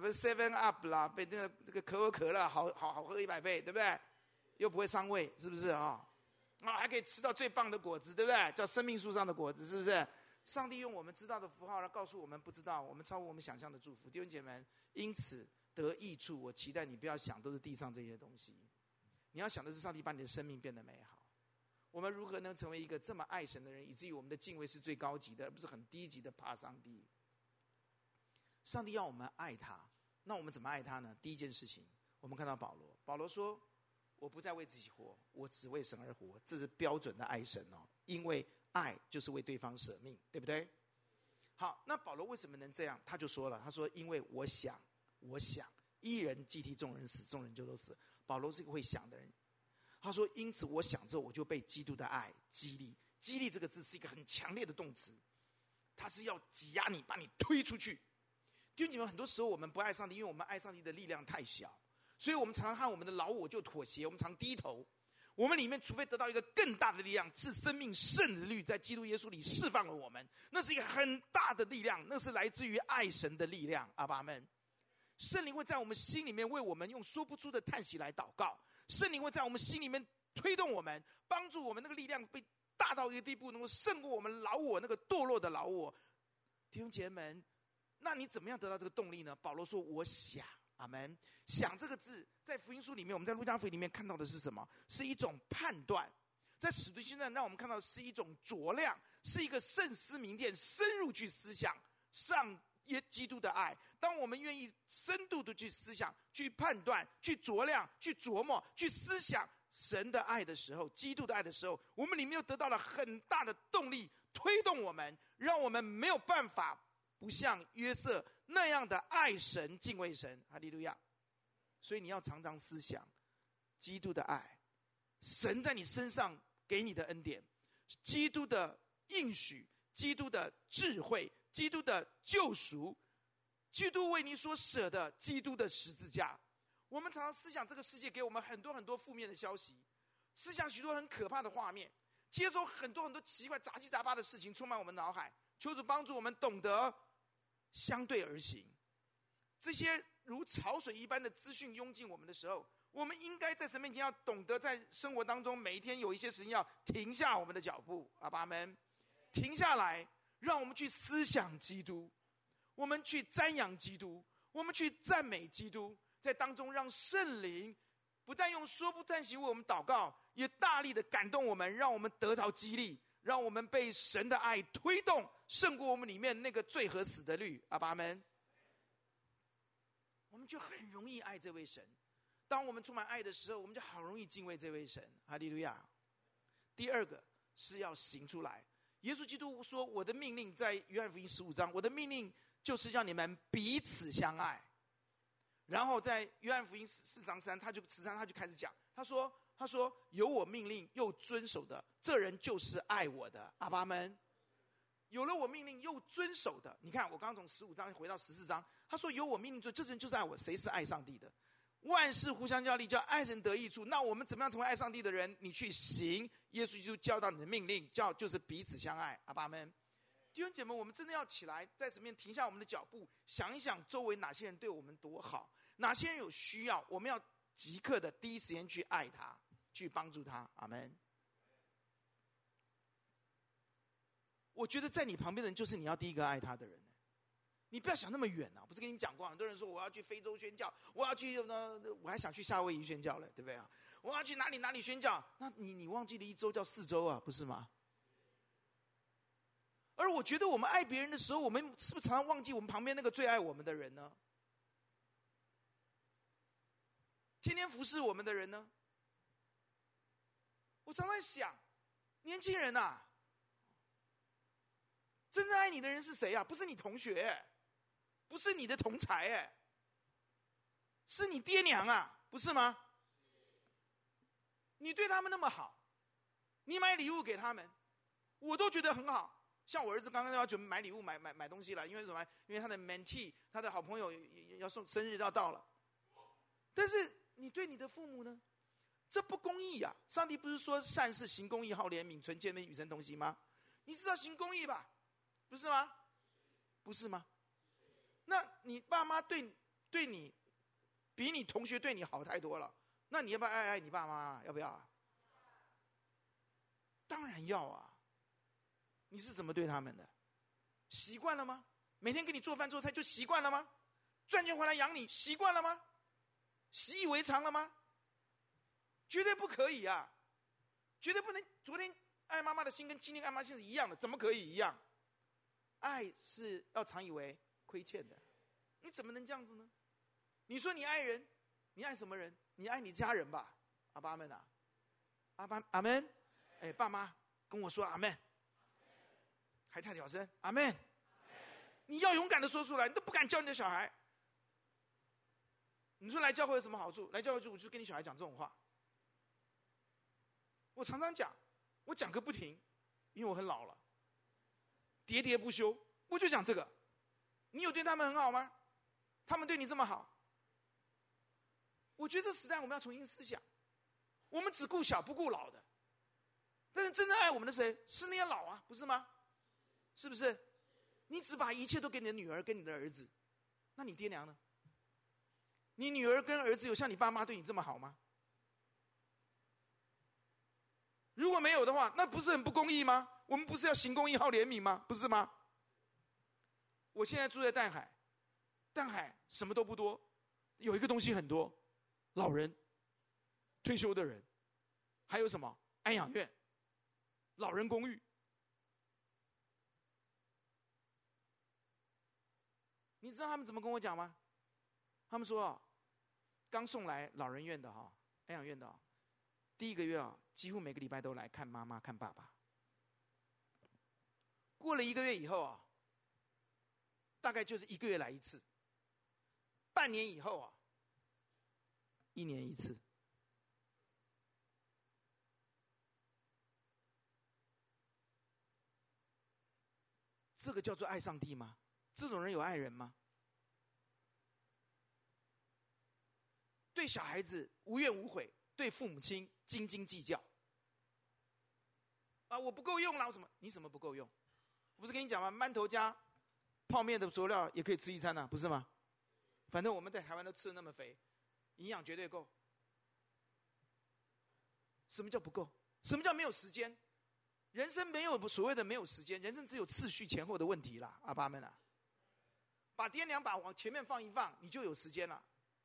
7 Up 啦，比那个可口可乐好喝100倍，对不对？又不会伤胃，是不是还可以吃到最棒的果子，对不对？叫生命树上的果子，是不是？上帝用我们知道的符号来告诉我们不知道，我们超乎我们想象的祝福。弟兄姐妹们，因此得益处，我期待你不要想都是地上这些东西，你要想的是上帝把你的生命变得美好。我们如何能成为一个这么爱神的人，以至于我们的敬畏是最高级的，而不是很低级的怕上帝？上帝要我们爱他，那我们怎么爱他呢？第一件事情，我们看到保罗说，我不再为自己活，我只为神而活，这是标准的爱神因为爱就是为对方舍命，对不对？好，那保罗为什么能这样？他就说了，他说因为我想一人既替众人死，众人就都死。保罗是一个会想的人，他说因此我想之后，我就被基督的爱激励。激励这个字是一个很强烈的动词，它是要挤压你，把你推出去。弟兄姐妹，很多时候我们不爱上帝，因为我们爱上帝的力量太小，所以我们常常和我们的老我就妥协，我们常低头。我们里面除非得到一个更大的力量，是生命圣的律在基督耶稣里释放了我们，那是一个很大的力量，那是来自于爱神的力量。阿爸们，圣灵会在我们心里面为我们用说不出的叹息来祷告，圣灵会在我们心里面推动我们，帮助我们那个力量被大到一个地步，能够胜过我们老我那个堕落的老我。弟兄姐妹们，那你怎么样得到这个动力呢？保罗说我想。阿们。想这个字在福音书里面，我们在路加福音里面看到的是什么？是一种判断。在使徒行传让我们看到是一种酌量，是一个慎思明辨，深入去思想上基督的爱。当我们愿意深度的去思想、去判断、去酌量、去琢磨、去思想神的爱的时候，基督的爱的时候，我们里面又得到了很大的动力，推动我们，让我们没有办法不像约瑟那样的爱神、敬畏神。哈利路亚！所以你要常常思想基督的爱，神在你身上给你的恩典，基督的应许，基督的智慧，基督的救赎，基督为你所舍的基督的十字架。我们常常思想这个世界给我们很多很多负面的消息，思想许多很可怕的画面，接受很多很多奇怪杂七杂八的事情充满我们脑海。求主帮助我们懂得相对而行。这些如潮水一般的资讯涌进我们的时候，我们应该在神面前要懂得在生活当中每一天有一些时间要停下我们的脚步。阿爸们，停下来，让我们去思想基督，我们去瞻仰基督，我们去赞美基督，在当中让圣灵不但用说不叹息为我们祷告，也大力的感动我们，让我们得着激励，让我们被神的爱推动，胜过我们里面那个罪和死的律。阿爸们，我们就很容易爱这位神。当我们充满爱的时候，我们就好容易敬畏这位神。哈利路亚！第二个是要行出来。耶稣基督说：“我的命令在约翰福音15章，我的命令就是让你们彼此相爱。”然后在约翰福音4章3，他就开始讲，他说有我命令又遵守的，这人就是爱我的。阿爸们，有了我命令又遵守的，你看我刚刚从15章回到14章，他说有我命令遵，这人就是爱我。谁是爱上帝的？万事互相效力，叫爱人得益处。那我们怎么样成为爱上帝的人？你去行耶稣基督教导你的命令，就是彼此相爱。阿爸们，弟兄姐妹，我们真的要起来，在神面前停下我们的脚步，想一想周围哪些人对我们多好， 哪些人有需要，我们要即刻的第一时间去爱他，去帮助他。阿们。我觉得在你旁边的人就是你要第一个爱他的人。你不要想那么远啊！不是跟你讲过，很多人说我要去非洲宣教，我要去我还想去夏威夷宣教了，对不对啊？我要去哪里宣教？那你忘记了1周叫4周啊，不是吗？而我觉得我们爱别人的时候，我们是不是常常忘记我们旁边那个最爱我们的人呢？天天服侍我们的人呢？我常常想，年轻人啊，真正爱你的人是谁啊？不是你同学，不是你的同才，是你爹娘啊，不是吗？你对他们那么好，你买礼物给他们，我都觉得很好。像我儿子刚刚要准备买礼物买东西了，因为什么？因为他的 mentee， 他的好朋友要送生日要到了。但是你对你的父母呢？这不公义啊！上帝不是说善事行公义好怜悯存谦卑与神同行吗？你是要行公义吧？不是吗？不是吗？那你爸妈对你比你同学对你好太多了，那你要不要爱你爸妈？要不要？当然要啊！你是怎么对他们的？习惯了吗？每天给你做饭做菜就习惯了吗？赚钱回来养你习惯了吗？习以为常了吗？绝对不可以啊！绝对不能。昨天爱妈妈的心跟今天爱妈妈心是一样的，怎么可以一样？爱是要常以为亏欠的，你怎么能这样子呢？你说你爱人，你爱什么人？你爱你家人吧？阿爸阿们啊，阿们，哎，爸妈跟我说阿们，还太小声，阿们，你要勇敢的说出来，你都不敢教你的小孩。你说来教会有什么好处？来教会我就跟你小孩讲这种话。我常常讲，我讲个不停，因为我很老了，喋喋不休。我就讲这个，你有对他们很好吗？他们对你这么好，我觉得这时代我们要重新思想，我们只顾小不顾老的，但是真正爱我们的谁？是那些老啊，不是吗？是不是？你只把一切都给你的女儿跟你的儿子，那你爹娘呢？你女儿跟儿子有像你爸妈对你这么好吗？如果没有的话，那不是很不公义吗？我们不是要行公义好怜悯吗？不是吗？我现在住在淡海，淡海什么都不多，有一个东西很多，老人、退休的人，还有什么安养院、老人公寓。你知道他们怎么跟我讲吗？他们说刚送来老人院的安养院的第1个月几乎每个礼拜都来看妈妈看爸爸。过了1个月以后大概就是1个月来1次，半年以后1年1次。这个叫做爱上帝吗？这种人有爱人吗？对小孩子无怨无悔，对父母亲斤斤计较。我不够用啦，什么？你什么不够用？我不是跟你讲吗？馒头加泡面的佐料也可以吃1餐不是吗？反正我们在台湾都吃得那么肥，营养绝对够。什么叫不够？什么叫没有时间？人生没有所谓的没有时间，人生只有次序前后的问题啦，阿爸们啊！把爹娘把往前面放一放，你就有时间了。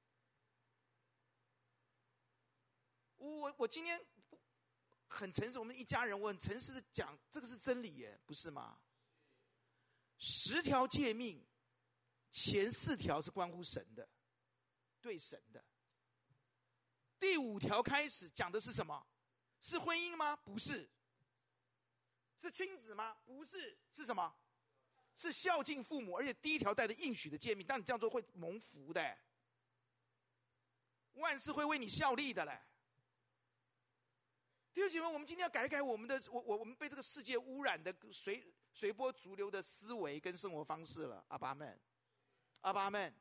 我今天很诚实，我们一家人，我很诚实的讲，这个是真理耶，不是吗？10条诫命，前4条是关乎神的，对神的。第5条开始讲的是什么？是婚姻吗？不是。是亲子吗？不是。是什么？是孝敬父母，而且第1条带着应许的诫命，当你这样做会蒙福的，万事会为你效力的嘞。弟兄姐妹，我们今天要改改我们的我们被这个世界污染的随波逐流的思维跟生活方式了。阿爸们，阿爸们，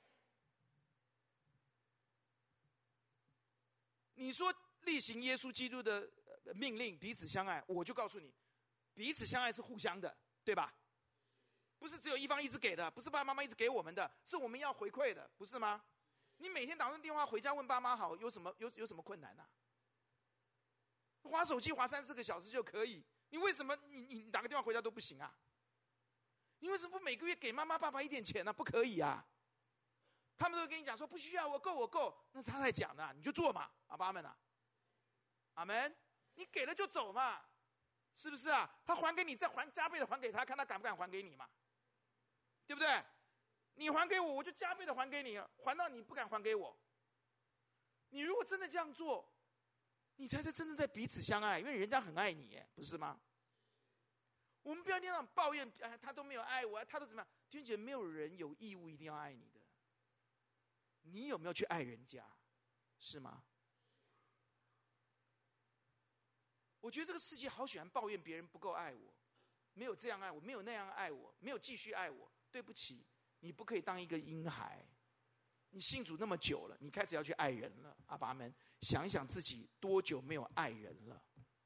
你说厉行耶稣基督的命令，彼此相爱，我就告诉你，彼此相爱是互相的，对吧？不是只有一方一直给的，不是爸爸妈妈一直给我们的，是我们要回馈的，不是吗？ 你每天打通电话回家问爸妈好，有什么困难啊？滑手机滑3-4个小时就可以，你为什么你打个电话回家都不行啊？你为什么不每个月给妈妈爸爸一点钱呢？不可以啊？他们都会跟你讲说不需要，我够，那是他在讲的，你就做嘛，阿爸们啊，阿门。你给了就走嘛，是不是啊？他还给你，再还加倍的还给他，看他敢不敢还给你嘛，对不对？你还给我，我就加倍的还给你，还到你不敢还给我。你如果真的这样做，你才是真正在彼此相爱，因为人家很爱你，不是吗？我们不要那样抱怨，他都没有爱我，他都怎么样？弟兄姐妹，没有人有义务一定要爱你的。你有没有去爱人家？是吗？我觉得这个世界好喜欢抱怨别人不够爱我，没有这样爱我，没有那样爱我，没有继续爱我。对不起，你不可以当一个婴孩。你信主那么久了，你开始要去爱人了。阿爸们，想一想自己多久没有爱人了？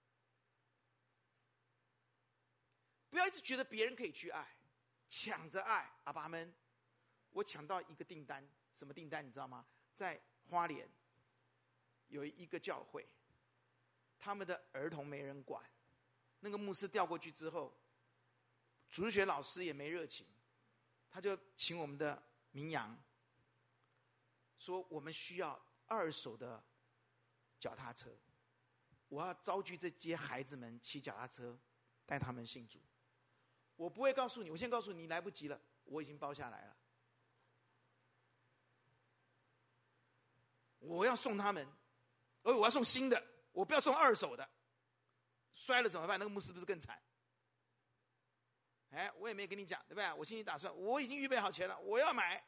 不要一直觉得别人可以去爱，抢着爱。阿爸们，我抢到一个订单，什么订单你知道吗？在花莲有一个教会，他们的儿童没人管，那个牧师调过去之后，主日学老师也没热情，他就请我们的明阳说，我们需要2手的脚踏车，我要召集这些孩子们骑脚踏车，带他们信主。我不会告诉你，我先告诉你，来不及了，我已经包下来了。我要送他们，而我要送新的，我不要送2手的，摔了怎么办？那个牧师不是更惨？哎，我也没跟你讲，对不对？我心里打算，我已经预备好钱了，我要买。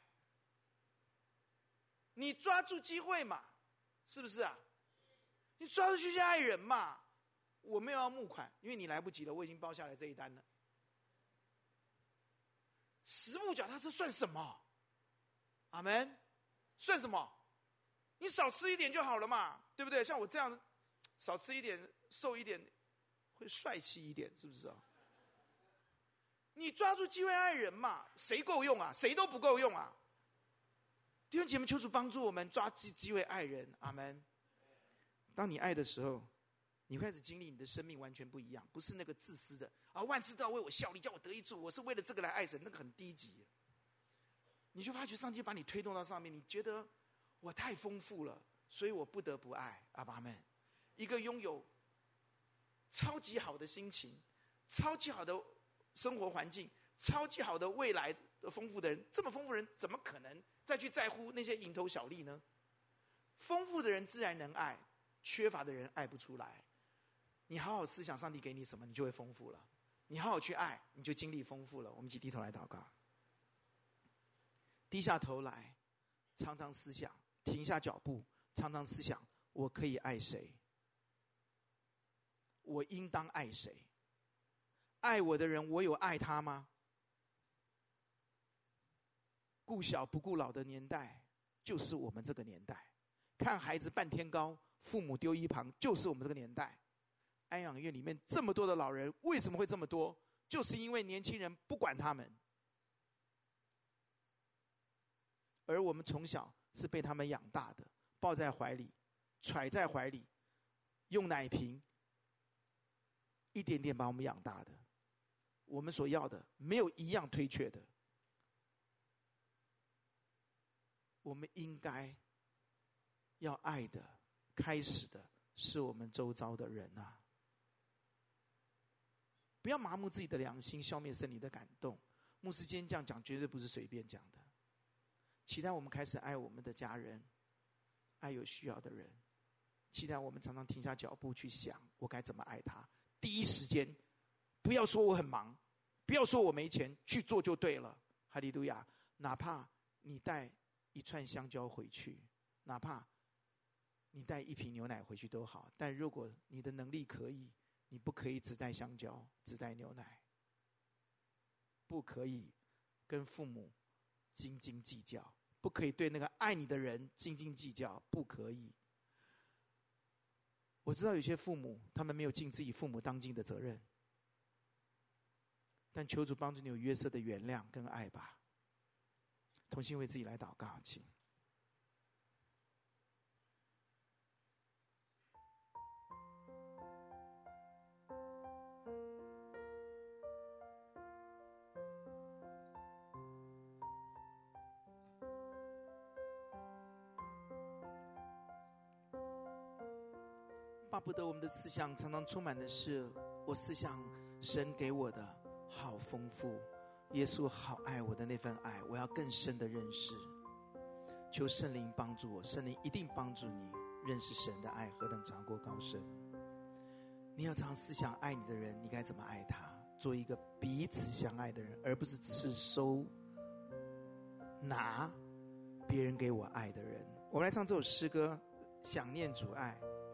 你抓住机会嘛，是不是啊？你抓住去爱人嘛。我没有要募款，因为你来不及了，我已经包下来这一单了。10部脚踏车算什么？阿们，算什么？你少吃一点就好了嘛，对不对？像我这样少吃一点，瘦一点，会帅气一点，是不是啊？你抓住机会爱人嘛，谁够用啊？谁都不够用啊！弟兄姐妹，求主帮助我们抓住机会爱人，阿们。当你爱的时候，你会开始经历你的生命完全不一样，不是那个自私的啊，万事都要为我效力，叫我得益处，我是为了这个来爱神，那个很低级。你就发觉上帝把你推动到上面，你觉得我太丰富了，所以我不得不爱。阿爸们，一个拥有超级好的心情、超级好的生活环境、超级好的未来的丰富的人，这么丰富的人，怎么可能再去在乎那些蝇头小利呢？丰富的人自然能爱，缺乏的人爱不出来。你好好思想上帝给你什么，你就会丰富了。你好好去爱，你就经历丰富了。我们一起低头来祷告，低下头来，常常思想，停下脚步，常常思想，我可以爱谁？我应当爱谁？爱我的人，我有爱他吗？顾小不顾老的年代，就是我们这个年代。看孩子半天高，父母丢一旁，就是我们这个年代。安养院里面这么多的老人，为什么会这么多？就是因为年轻人不管他们，而我们从小是被他们养大的，抱在怀里，揣在怀里，用奶瓶一点点把我们养大的。我们所要的没有一样推却的。我们应该要爱的，开始的是我们周遭的人啊！不要麻木自己的良心，消灭圣灵的感动。牧师今天这样讲，绝对不是随便讲的。期待我们开始爱我们的家人，爱有需要的人。期待我们常常停下脚步去想，我该怎么爱他。第一时间，不要说我很忙，不要说我没钱，去做就对了。哈利路亚！哪怕你带1串香蕉回去，哪怕你带1瓶牛奶回去都好，但如果你的能力可以，你不可以只带香蕉，只带牛奶，不可以跟父母斤斤计较，不可以对那个爱你的人斤斤计较，不可以。我知道有些父母他们没有尽自己父母当尽的责任，但求主帮助你有约瑟的原谅跟爱吧。同心为自己来祷告，请。 巴不得我们的思想常常充满的是，我思想神给我的好丰富，耶稣好爱我的那份爱，我要更深的认识。求圣灵帮助我，圣灵一定帮助你认识神的爱何等长阔高深。你要常思想爱你的人，你该怎么爱他，做一个彼此相爱的人，而不是只是收拿别人给我爱的人。我们来唱这首诗歌，想念主爱。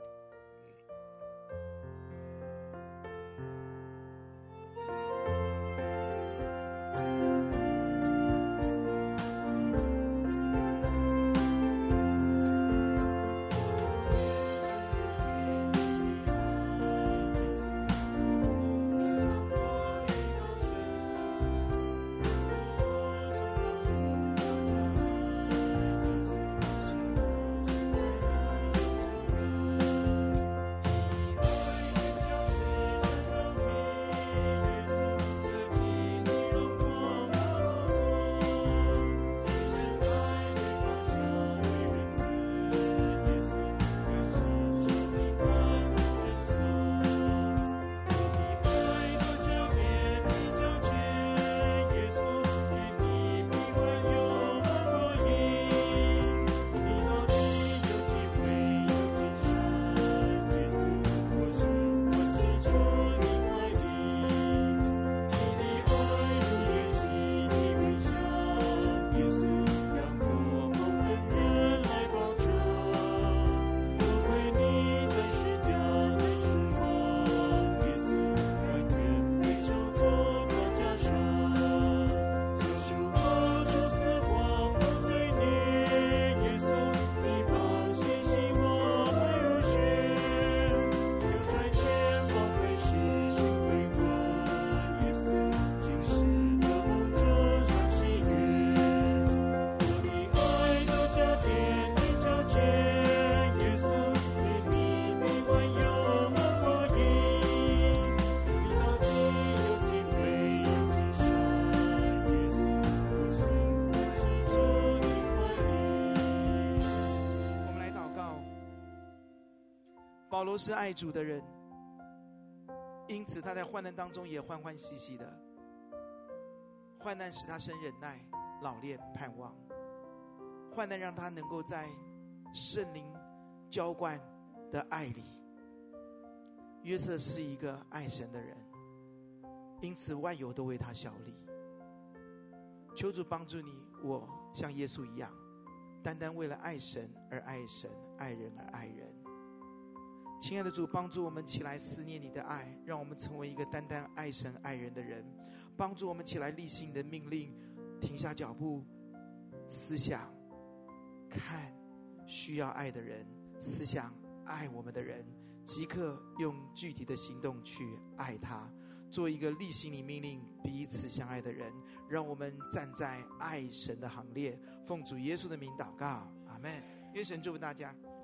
保罗是爱主的人，因此他在患难当中也欢欢喜喜的。患难使他生忍耐、老练、盼望。患难让他能够在圣灵浇灌的爱里。约瑟是一个爱神的人，因此万有都为他效力。求主帮助你，我像耶稣一样，单单为了爱神而爱神，爱人而爱人。亲爱的主，帮助我们起来思念你的爱，让我们成为一个单单爱神爱人的人。帮助我们起来立信你的命令，停下脚步，思想看需要爱的人，思想爱我们的人，即刻用具体的行动去爱他，做一个立信你命令彼此相爱的人。让我们站在爱神的行列，奉主耶稣的名祷告，阿们。愿神祝福大家。